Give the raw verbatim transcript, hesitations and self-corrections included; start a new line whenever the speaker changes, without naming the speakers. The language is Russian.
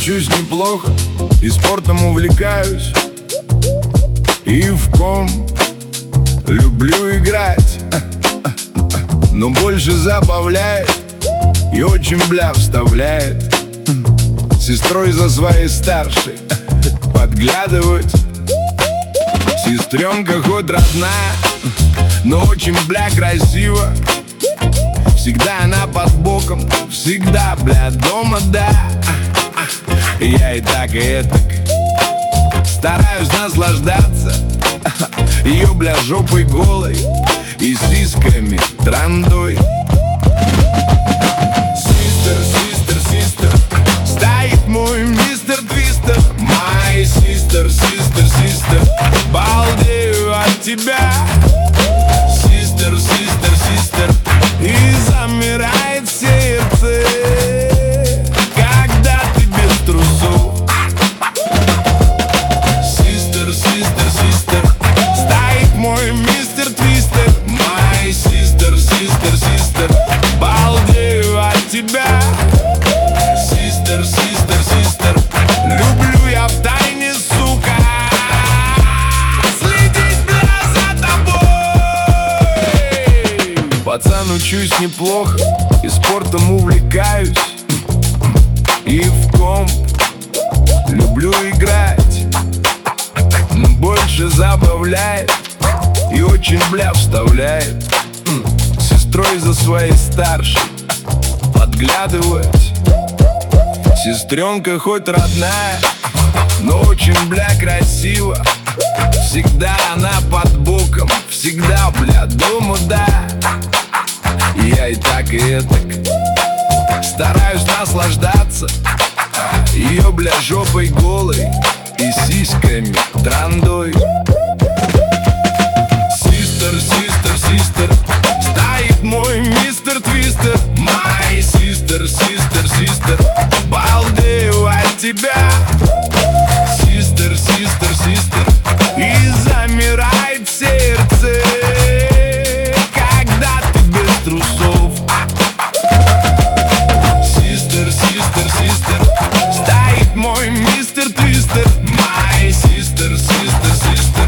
учусь неплохо и спортом увлекаюсь, и в ком люблю играть, но больше забавляет и очень бля вставляет. Сестрой за своей старшей подглядывать. Сестренка хоть родная, но очень бля красиво. Всегда она под боком, всегда бля дома, да. Я и так, и этак стараюсь наслаждаться ее бля жопой голой и сиськами трандой. Систер, систер, систер, стоит мой мистер Твистер. My sister, sister, sister, балдею от тебя. Систер, систер, систер, и замирает сердце, когда ты без трусов. Систер, систер, систер, стоит мой мистер Твистер. My sister, sister, sister, балдею от тебя. Систер, систер, систер, люблю я втайне, сука, следить, бля, за тобой. Пацан, учусь неплохо и спортом увлекаюсь, и в комп люблю играть, но больше забавляет и очень бля вставляет. Сестрой за своей старшей подглядывать. Сестренка хоть родная, но очень бля красиво. Всегда она под боком, всегда бля дома, да. Я и так, и этак стараюсь наслаждаться ее бля жопой голой и сиськами трандой. Систер, систер, систер, стоит мой мистер Твистер. My sister, sister, sister, балдею от тебя. Систер, систер, систер, и замирает сердце, когда ты без трусов. Систер, систер, систер, стоит мой мистер Твистер. My sister, sister, sister,